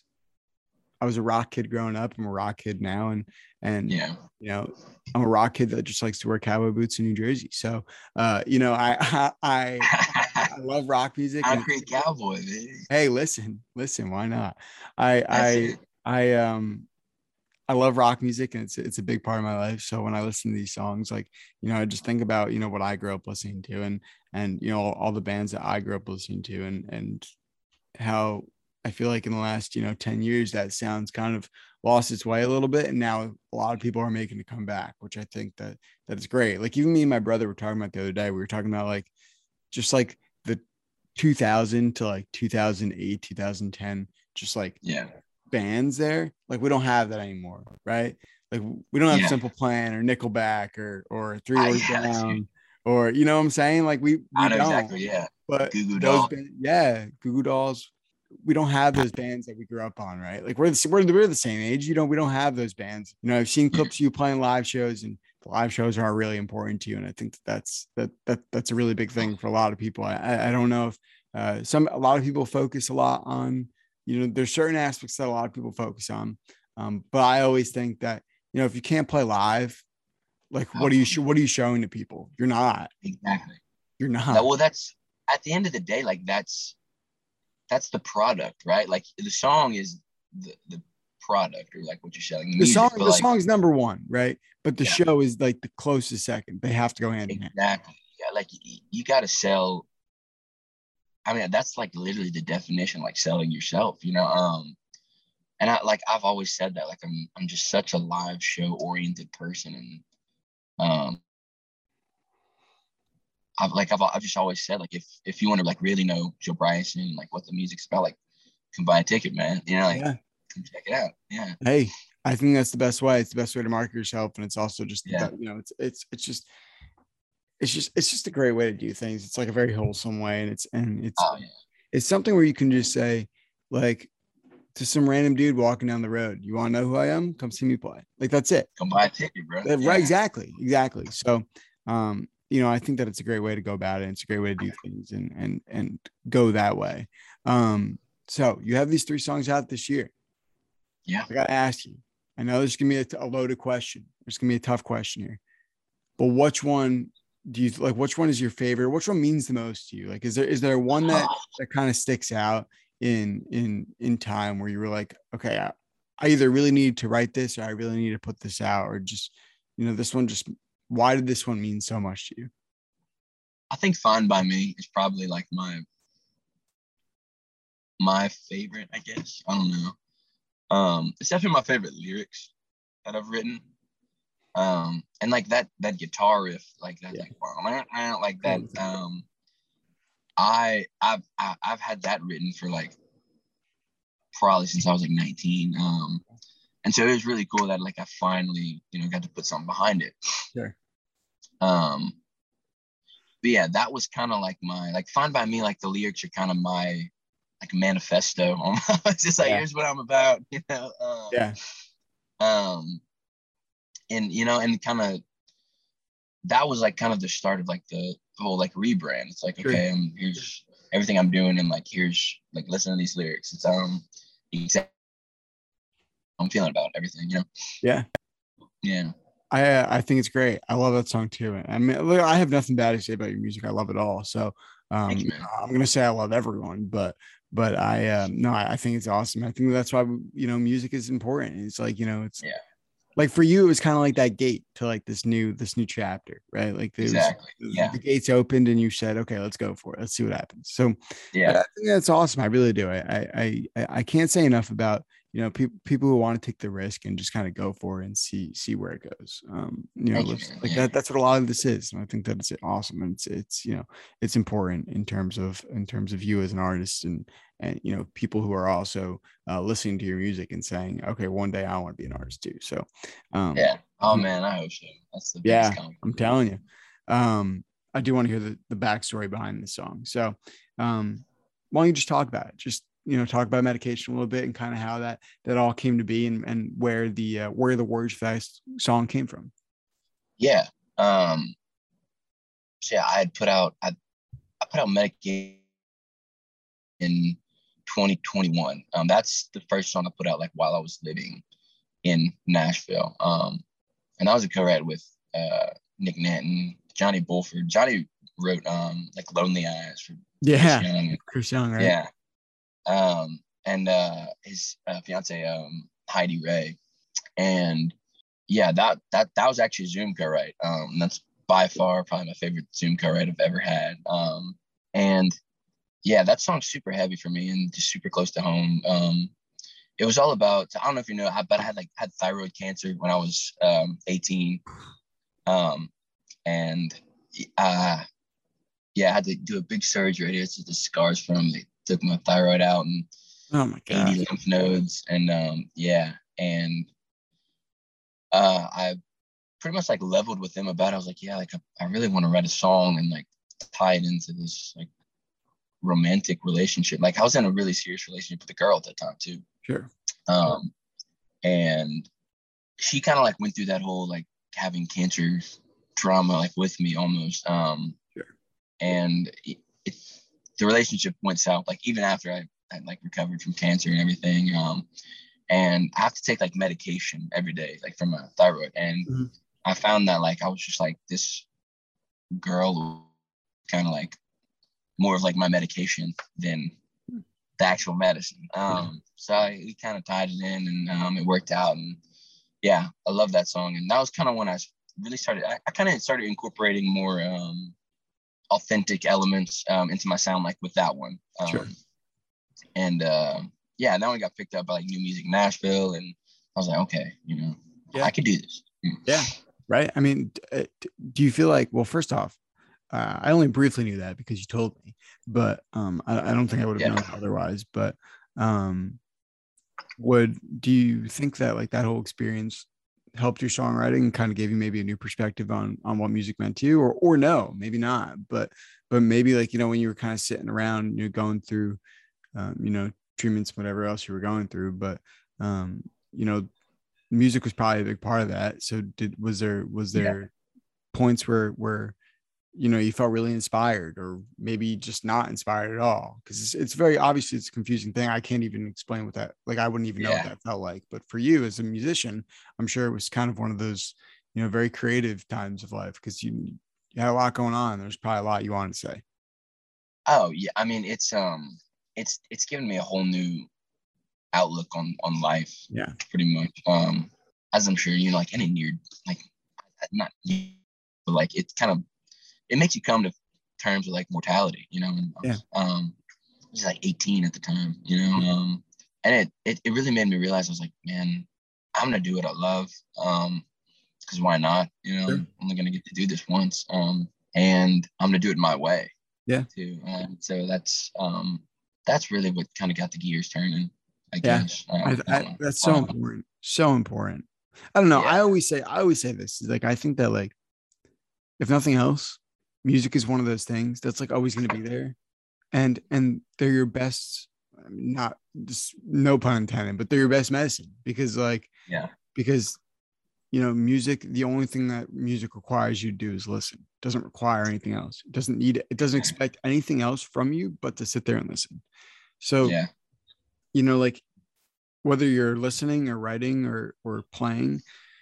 I was a rock kid growing up. I'm a rock kid now, and and yeah. you know, I'm a rock kid that just likes to wear cowboy boots in New Jersey. So, uh, you know, I I I love rock music. And Concrete cowboy, baby. hey, listen, listen, why not? I That's I it. I um I love rock music, and it's it's a big part of my life. So when I listen to these songs, like, you know, I just think about, you know, what I grew up listening to, and and you know, all, all the bands that I grew up listening to, and and how I feel like in the last, you know, ten years, that sounds kind of lost its way a little bit. And now a lot of people are making it come back, which I think that that is great. Like even me and my brother were talking about the other day, we were talking about like, just like the two thousand to like two thousand eight, two thousand ten, just like Yeah, bands there. Like we don't have that anymore. Right. Like we don't have yeah. Simple Plan or Nickelback or, or Three I, Doors yeah, dude. Down, or, you know what I'm saying? Like we, I we know don't, exactly. Yeah, but Goo Goo those Doll. bands, yeah, Goo Goo Dolls, we don't have those bands that we grew up on, right? Like we're the, we're, the, we're the same age, you know, we don't have those bands. You know, I've seen Yeah, clips of you playing live shows, and the live shows are really important to you. And I think that that's, that, that that's a really big thing for a lot of people. I, I, I don't know if uh, some, a lot of people focus a lot on, you know, there's certain aspects that a lot of people focus on. Um, but I always think that, you know, if you can't play live, like oh, what are you, what are you showing to people? You're not, exactly. you're That not. well, that's at the end of the day, like that's that's the product, right? Like the song is the the product, or like what you're selling, the The song, music. But the like, song's number one, right? But the yeah, show is like the closest second. They have to go hand in hand. exactly. Yeah, like you, you got to sell. I mean, that's like literally the definition, like selling yourself, you know. Um, and I like I've always said that, like I'm I'm just such a live show oriented person, and um, I've like I've I've just always said, like if if you want to like really know Joe Bryson, like what the music's about, like come buy a ticket, man. You know, like Yeah. come check it out. Yeah, Hey, I think that's the best way. It's the best way to market yourself, and it's also just the yeah. best. You know, it's it's it's just it's just it's just a great way to do things. It's like a very wholesome way, and it's and it's Oh yeah, it's something where you can just say, like, to some random dude walking down the road, "You want to know who I am? Come see me play." Like that's it. come buy a ticket, bro. Uh, Right? Yeah, Exactly. Exactly. So, um, you know, I think that it's a great way to go about it. It's a great way to do things, and and and go that way. Um, so you have these three songs out this year. yeah. I got to ask you. I know there's gonna be a, a loaded question. There's gonna be a tough question here, but which one do you like? Which one is your favorite? Which one means the most to you? Like, is there is there one that that kind of sticks out in in in time where you were like, okay, I, I either really need to write this, or I really need to put this out, or just, you know, this one just, why did this one mean so much to you? I think "Fine by Me" is probably like my my favorite. I guess I don't know. Um, it's definitely my favorite lyrics that I've written. Um, and like that that guitar riff, like that, Yeah, like wow, like that. cool. Um, I I've I, I've had that written for like probably since I was like nineteen. Um, and so it was really cool that like I finally, you know, got to put something behind it. Sure. Um, but yeah, that was kind of like my like "Fine by Me." Like the lyrics are kind of my like manifesto. It's just like, Yeah. here's what I'm about, you know. Um, Yeah. um, and you know, and kind of that was like kind of the start of like the whole like rebrand. It's like, Sure. okay, I'm here's everything I'm doing, and like here's like listen to these lyrics. It's um exactly how I'm feeling about everything, you know. Yeah. Yeah, I uh, I think it's great. I love that song too. I mean, look, I have nothing bad to say about your music. I love it all. So, thank um, you, man. I'm gonna say I love everyone, but but I um, no, I, I think it's awesome. I think that's why, you know, music is important. It's like, you know, it's Yeah, like for you, it was kind of like that gate to like this new this new chapter, right? Like there was exactly. Yeah, the gates opened, and you said, okay, let's go for it. Let's see what happens. So I, yeah, I think that's awesome. I really do. I I I I can't say enough about, you know, people people who want to take the risk and just kind of go for it and see see where it goes. Um, you know, Thank you, let's- man. like Yeah. that. That's what a lot of this is, and I think that it's awesome. And it's it's you know, it's important in terms of in terms of you as an artist, and and you know, people who are also uh, listening to your music and saying, okay, one day I want to be an artist too. So, um, Yeah. Oh man, I hope so. That's the biggest yeah, compliment. I'm telling you. Um, I do want to hear the, the backstory behind the song. So, um, why don't you just talk about it? Just, you know, talk about medication a little bit and kind of how that that all came to be, and and where the uh, where the words for that song came from. Yeah. Um. So yeah, I had put out I, I put out medication in twenty twenty-one. Um, that's the first song I put out like while I was living in Nashville. Um, and that was a co-write with uh Nick Nanton, Johnny Bulford. Johnny wrote um like Lonely Eyes for Chris Yeah, Young. Chris Young, right? Yeah. Um, and uh his uh, fiance um Heidi Ray. And yeah, that that that was actually a Zoom co-write. Um, that's by far probably my favorite Zoom co-write I've ever had. Um, and yeah, that song's super heavy for me and just super close to home. Um, it was all about, I don't know if you know, I, but I had like had thyroid cancer when I was um, eighteen. Um, and uh, yeah, I had to do a big surgery. It's just the scars from, they took my thyroid out and Oh my eighty gosh. lymph nodes. And um, yeah, and uh, I pretty much like leveled with them about it. I was like, yeah, like I, I really want to write a song and like tie it into this like romantic relationship. Like I was in a really serious relationship with a girl at that time too. Sure. Um, and she kind of like went through that whole like having cancer trauma like with me almost. Um, Sure. and it, it, the relationship went south like even after I, I like recovered from cancer and everything. Um, and I have to take like medication every day, like for my thyroid. And Mhm. I found that like I was just like this girl kind of like more of like my medication than the actual medicine. Um, so I, we kind of tied it in and um, it worked out. And yeah, I love that song. And that was kind of when I really started, I, I kind of started incorporating more um, authentic elements um, into my sound, like with that one. Um, Sure. And uh, yeah, that one got picked up by like New Music Nashville. And I was like, okay, you know, Yeah. I could do this. Yeah. Right. I mean, d- do you feel like, well, first off, uh, I only briefly knew that because you told me, but um, I, I don't think I would have Yeah. known otherwise. But um, would do you think that like that whole experience helped your songwriting and kind of gave you maybe a new perspective on on what music meant to you, or or no, maybe not, but but maybe like, you know, when you were kind of sitting around, you know, going through, um, you know, treatments, whatever else you were going through, but um, you know, music was probably a big part of that. So did was there was Yeah. there points where where you know you felt really inspired, or maybe just not inspired at all? Because it's, it's very obviously it's a confusing thing. I can't even explain what that, like I wouldn't even know what Yeah. that felt like. But for you as a musician, I'm sure it was kind of one of those, you know, very creative times of life, because you, you had a lot going on. There's probably a lot you wanted to say. Oh yeah. I mean, it's um, it's it's given me a whole new outlook on on life. Yeah. Pretty much. Um, as I'm sure you know, like any near like not, but like it's kind of it makes you come to terms with like mortality. You know, and Yeah. um, I was like eighteen at the time. You know, um, and it, it it really made me realize I was like, man, I'm gonna do what I love. Um, because why not? You know, Sure. I'm only gonna get to do this once. Um, and I'm gonna do it my way. Yeah. Too. And so that's um that's really what kind of got the gears turning, I Yeah. guess. Um, I, that I, one. that's so Um, important. So important. I don't know. I yeah. always say, I always say this is like, I think that like, if nothing else, music is one of those things that's like always going to be there. And, and they're your best, I mean, not just no pun intended, but they're your best medicine, because like, Yeah. because, you know, music, the only thing that music requires you to do is listen. It doesn't require anything else. It doesn't need, it doesn't expect anything else from you but to sit there and listen. So, Yeah. you know, like whether you're listening or writing or, or playing,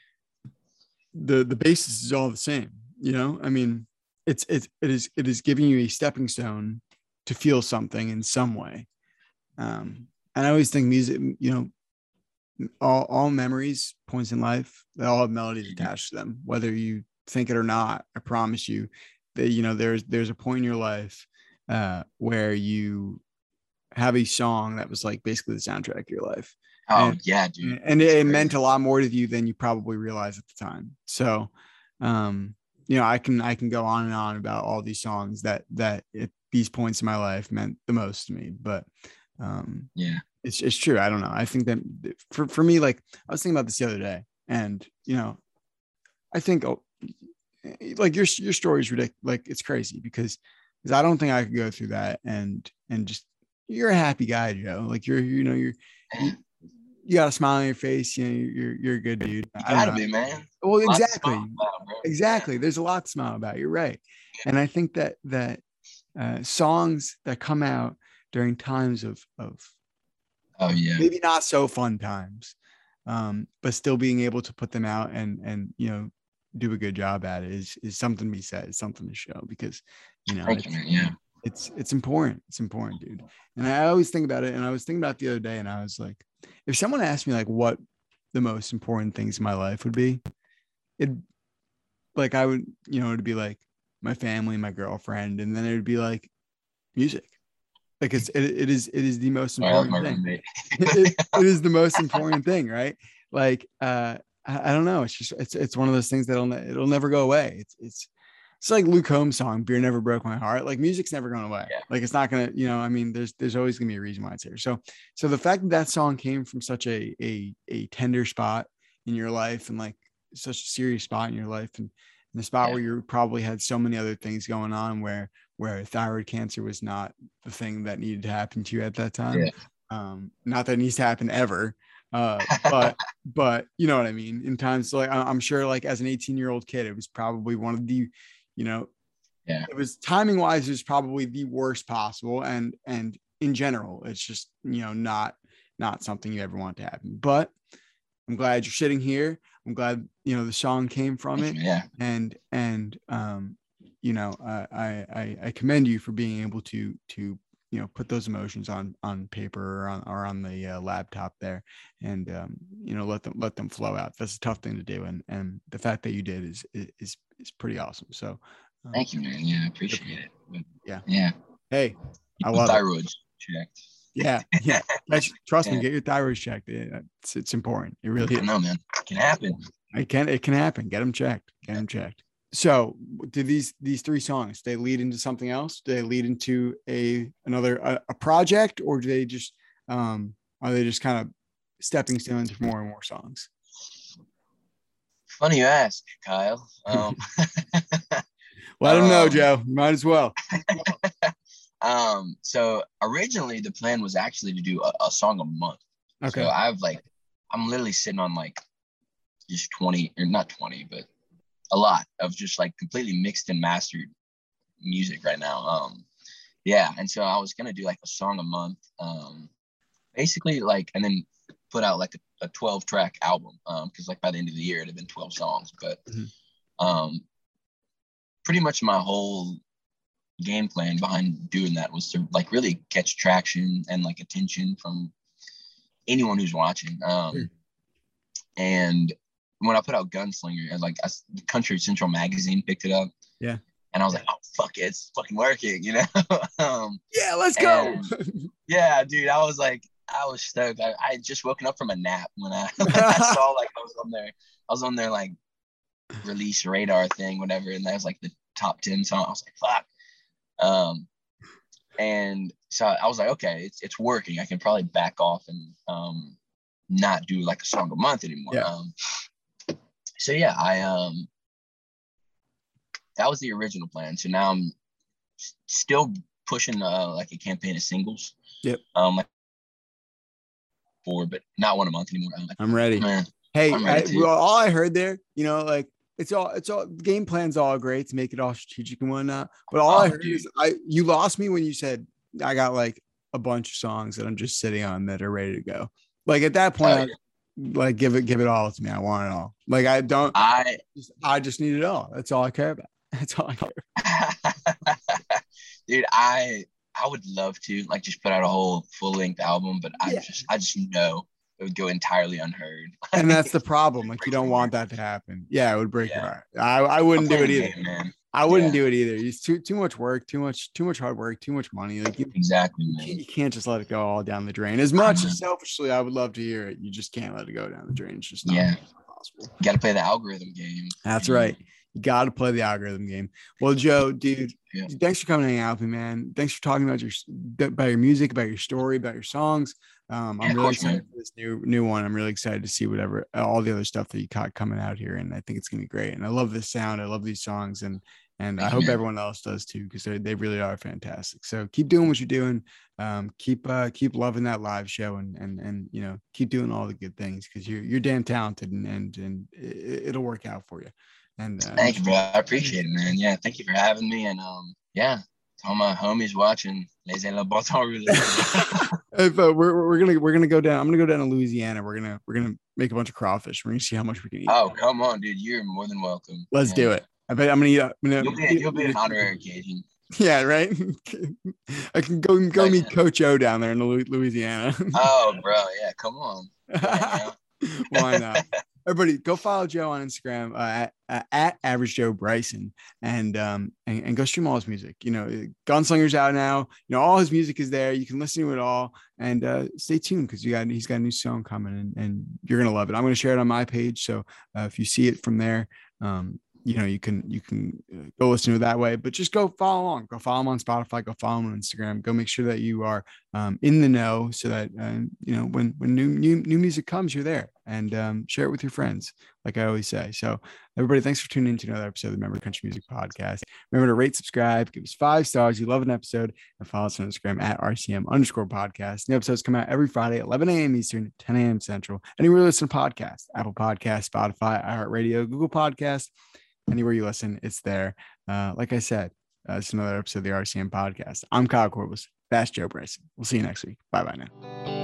the the basis is all the same. You know, I mean, it's it's it is it is giving you a stepping stone to feel something in some way. Um, and I always think music, you know, all all memories, points in life, they all have melodies attached to them, whether you think it or not. I promise you that, you know, there's there's a point in your life uh, where you have a song that was like basically the soundtrack of your life. Oh And yeah, dude. and it, It's it meant crazy. a lot more to you than you probably realized at the time. So, um, you know, I can I can go on and on about all these songs that that at these points in my life meant the most to me. But um, Yeah. it's it's true. I don't know. I think that for for me, like I was thinking about this the other day, and you know, I think oh, like your your story is ridiculous. Like it's crazy because because I don't think I could go through that and and just you're a happy guy, Joe. Like you're you know you're you, Man, you got a smile on your face. You know you're you're a good dude. you I don't gotta know. be, man. Well, Lots to smile exactly, about, bro. Yeah. exactly. There's a lot to smile about. You're right, and I think that that uh, songs that come out during times of of Oh yeah. maybe not so fun times, um, but still being able to put them out and and you know do a good job at it is is something to be said. It's something to show because you know Thank you, it's man. Yeah. it's it's important. It's important, dude. And I always think about it. And I was thinking about it the other day, and I was like, if someone asked me like what the most important things in my life would be, it like I would you know it'd be like my family, my girlfriend, and then it would be like music. Like it's it, it is it is the most All right, that was important my thing. roommate. it, it is the most important thing, right? Like uh I, I don't know. It's just it's it's one of those things that'll ne- it'll never go away. It's it's it's like Luke Combs' song, Beer Never Broke My Heart. Like music's never going away. Yeah. Like it's not gonna, you know, I mean, there's there's always gonna be a reason why it's here. So so the fact that that song came from such a a a tender spot in your life and like such a serious spot in your life and in the spot Yeah. where you probably had so many other things going on where where thyroid cancer was not the thing that needed to happen to you at that time. Yeah. Um, not that it needs to happen ever. Uh, but but you know what I mean? In times like I- I'm sure like as an eighteen year old kid, it was probably one of the, you know, Yeah. it was timing wise, it was probably the worst possible. And and in general, it's just, you know, not not something you ever want to happen. But I'm glad you're sitting here. I'm glad, you know, the song came from Thank it. you, man. Yeah. And and um, you know, uh, I I I commend you for being able to to you know put those emotions on on paper or on or on the uh, laptop there, and um, you know let them let them flow out. That's a tough thing to do, and and the fact that you did is is is pretty awesome. So, um, Thank you, man. Yeah, I appreciate it. But, yeah. yeah. Hey, I My love it. thyroid's checked. Yeah, yeah. That's, trust me, Yeah. get your thyroid checked. It- It's it's important. It really I is. know, man. It can happen. It can it can happen. Get them checked. Get them checked. So, do these these three songs they lead into something else? Do they lead into a another a, a project, or do they just um are they just kind of stepping stones for more and more songs? Funny you ask, Kyle. Um, Let them know, um, Joe. Might as well. um, so originally the plan was actually to do a, a song a month. Okay. So I've like, I'm literally sitting on like just twenty or not twenty, but a lot of just like completely mixed and mastered music right now. Um, yeah. And so I was going to do like a song a month, um, basically like, and then put out like a, a twelve track album. Um, cause like by the end of the year, it'd have been twelve songs, but, Mhm. um, pretty much my whole game plan behind doing that was to like really catch traction and like attention from anyone who's watching. Um, Sure. and when I put out Gunslinger, and like I, Country Central Magazine picked it up, Yeah. and I was like, "Oh fuck it, it's fucking working," you know. um, Yeah. Let's go. and yeah, dude, I was like, I was stoked. I, I had just woken up from a nap when I, when I saw like I was on there. I was on their like release radar thing, whatever, and that was like the top ten song. I was like, "Fuck." Um, and so I was like, okay, it's it's working. I can probably back off and um, not do like a song a month anymore. Yeah. Um, so yeah, I um, that was the original plan. So now I'm s- still pushing uh, like a campaign of singles. Yep. Um, like four, but not one a month anymore. I'm like, I'm ready. man, Hey, I'm ready I, to. well, all I heard there, you know, like it's all it's all game plan's all great to make it all strategic and whatnot. But all Oh, I heard dude. is I you lost me when you said I got like a bunch of songs that I'm just sitting on that are ready to go. Like at that point, Oh, I like give it give it all to me. I want it all. Like I don't I just, I just need it all. That's all I care about. That's all I care about. dude, I I would love to like just put out a whole full length album, but I Yeah. just I just know it would go entirely unheard. And that's the problem. Like you Breaks don't my want heart. that to happen. Yeah, it would break your Yeah. heart. I, I I'm wouldn't do playing it the either. game, man. I wouldn't Yeah. do it either. It's too too much work, too much too much hard work, too much money. Like you, Exactly, you man. can't, you can't just let it go all down the drain. As much as selfishly I would love to hear it, you just can't let it go down the drain. It's just not Yeah. possible. You got to play the algorithm game. That's you know? right. You got to play the algorithm game. Well, Joe, dude, Yeah. thanks for coming and hanging out with me, man. Thanks for talking about your about your music, about your story, about your songs. Um, I'm Yeah, of really course, excited man. for this new new one. I'm really excited to see whatever all the other stuff that you got coming out here, and I think it's gonna be great. And I love this sound. I love these songs, and and I Thank you, hope man. everyone else does too, because they they really are fantastic. So keep doing what you're doing. Um, keep uh, keep loving that live show, and and and you know keep doing all the good things, because you're you're damn talented, and and and it, it'll work out for you. And uh, Thank you, bro. I appreciate it, man. Yeah, thank you for having me. And um, yeah, to all my homies watching, les le bâton roulé. If, uh, we're we're gonna we're gonna go down. I'm gonna go down to Louisiana. We're gonna we're gonna make a bunch of crawfish. We're gonna see how much we can eat. Oh, come on, dude. You're more than welcome. Let's yeah. do it. I bet I'm gonna eat. I'm gonna, You'll be you'll be an honorary Cajun. Yeah, right. I can go go Like, meet Coach O down there in Louisiana. Oh, bro, yeah, come on. Why not? Everybody, go follow Joe on Instagram uh, at, at Average Joe Bryson, and um and, and go stream all his music. You know, Gunslinger's out now. You know, all his music is there. You can listen to it all, and uh, stay tuned, because you got he's got a new song coming, and, and you're gonna love it. I'm gonna share it on my page, so uh, if you see it from there, um, you know, you can you can uh, go listen to it that way. But just go follow along. Go follow him on Spotify. Go follow him on Instagram. Go make sure that you are um, in the know, so that uh, you know when when new new new music comes, you're there, and um, share it with your friends, like I always say. So everybody, thanks for tuning in to another episode of the Remember Country Music Podcast. Remember to rate, subscribe, give us five stars. You love an episode, and follow us on Instagram at R C M underscore podcast. New episodes come out every Friday at eleven a.m. Eastern, ten a.m. Central. Anywhere you listen to podcasts, Apple Podcasts, Spotify, iHeartRadio, Google Podcasts. Anywhere you listen, it's there. Uh, like I said, uh, it's another episode of the R C M podcast. I'm Kyle Corbus. That's Joe Bryson. We'll see you next week. Bye bye now.